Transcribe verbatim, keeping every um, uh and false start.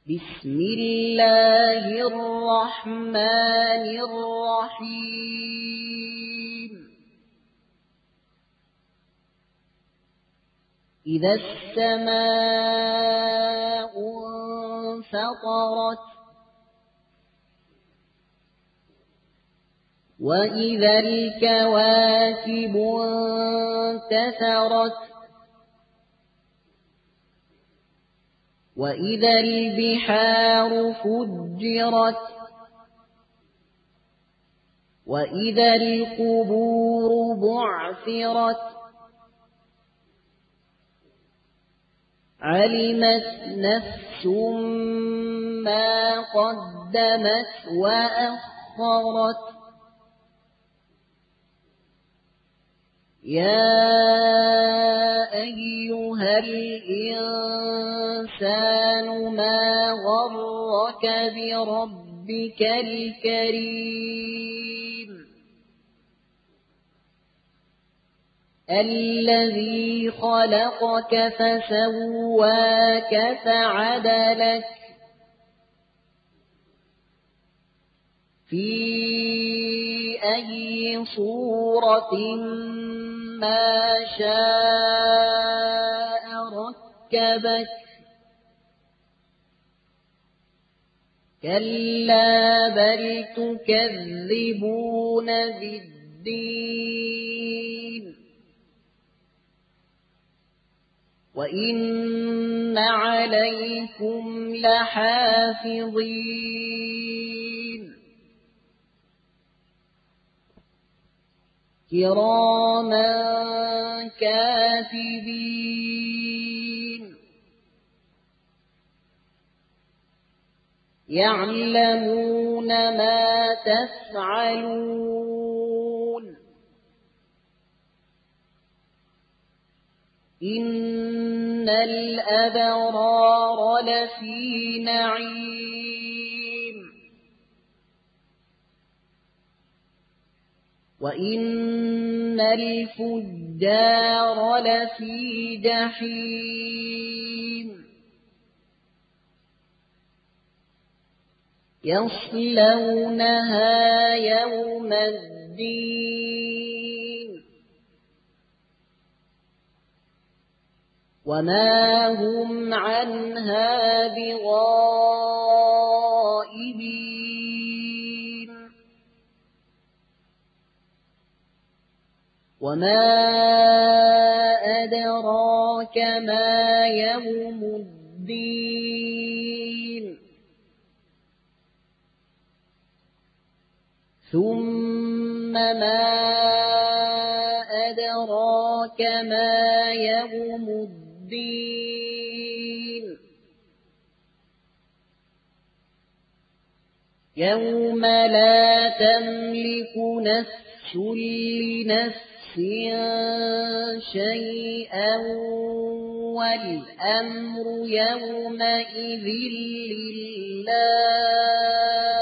بسم الله الرحمن الرحيم إذا السماء انفطرت وإذا الكواكب انتثرت وإذا البحار فجرت وإذا القبور بعثرت علمت نفس ما قدمت وأخرت يا أيها الإنسان ما غرك بربك الكريم الذي خلقك فسواك فعدلك في أي صورة ما شاء ركبك كلا بل تكذبون بالدين وإن عليكم لحافظين كراما كاتبين يعلمون ما تفعلون إن الأبرار لفي نعيم وإن الفجار لفي جحيم يصلونها يوم الدين وما هم عنها بغائبين وما أدراك ما يوم الدين ثم ما أدراك ما يوم الدين يوم لا تملك نفس لنفس شيئا والأمر يومئذ لله